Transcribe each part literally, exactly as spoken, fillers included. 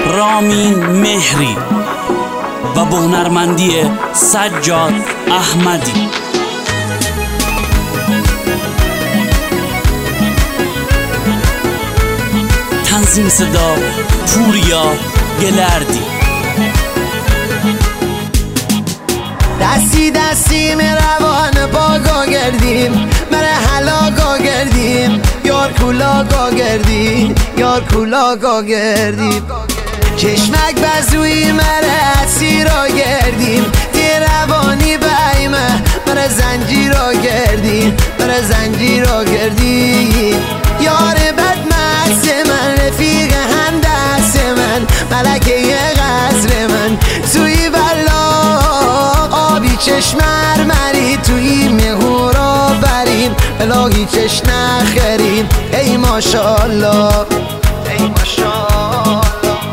رامین مهری و با هنرمندی سجاد احمدی. تنظیم صدا پوریا گلردی. دستی دستی می روان باگا گردیم، مره حلاگا گردیم، یار کولاگا گردیم، یار کولاگا گردیم. چشمک بزوی مره سیرا گردیم، تی روانی بیمه مره زنجیرا گردیم، مره زنجیرا گردیم. یار بد مست من، رفیق هم دست من، ملکه غزل من توی بلا آبی چشمر مری توی مهورا بریم، الهی چش نخریم ای ماشالله ای ماشالله.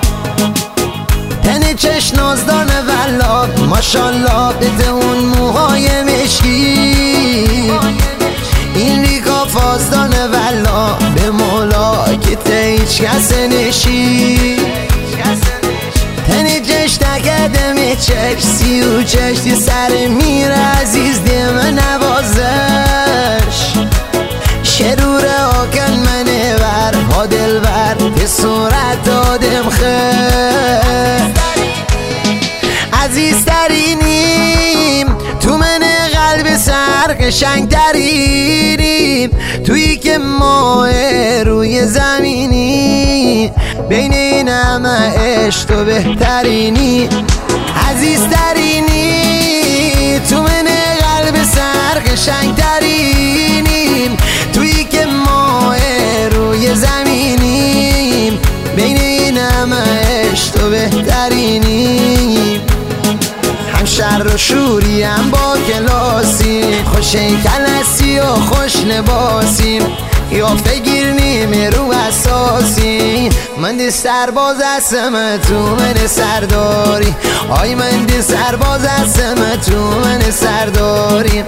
تن چش نازدان ولا ماشالله، بده اون موهای مشکی، این ریگا فازدان ولا به مولا که ته هیچ کس نشی. تن چش نکده می چش سی و چش دی سر میر عزیز دیم نوازش. شرور آکن منه ور ها دل ور به صورت دادم خیر. عزیز ترینیم تو من قلب سر قشنگ ترینیم، تویی که ماه روی زمینی، بین این همه عشق تو بهترینی. عزیز ترینی تو من قلب سر قشنگ ترینیم، تویی که ماه روی زمینیم، بین این همه عشق تو بهترینی. هم شر و شوری هم با کلاسیم، خوش هیکل هستی و خوش لباسیم، قیافه گیر نیمه رو اساسی. من دی سرباز هستم تو من سرداری، آی من دی سرباز هستم تو من سرداری.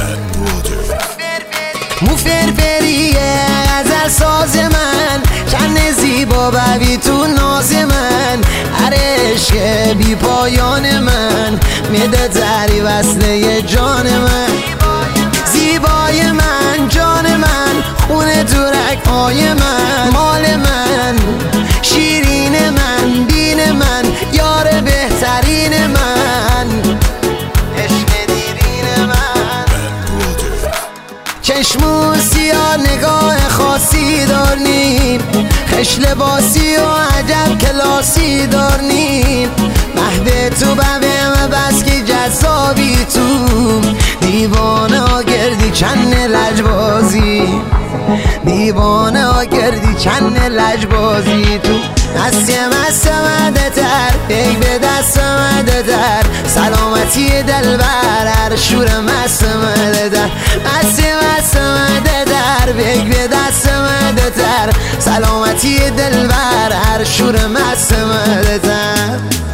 مو فرفریه غزل ساز من، چند زیبا ببی تو ناز من، هر عشق بی پایان من، میده تری وصله جان من. زیبای من جان من، خونه تو رگ‌های من، مال من، شیرین من، دین من، یار بهترین من، عشق دیرین من. چشمو سیاه نگاه خاصی دارنیم، خش لباسی و عجب کلاسی دارنیم، مهد تو ببیم بس که جذابی تو، دیوانه ها گردی چند لجبازی، دیوانه ها گردی چند لجبازی تو. مستی مست مده تر بیگ به دست مده تر، سلامتی دل بر هر شور مست مده تر. مستی مست مده تر بیگ به دست مده تر، سلامتی دل بر هر شور مست مده تر.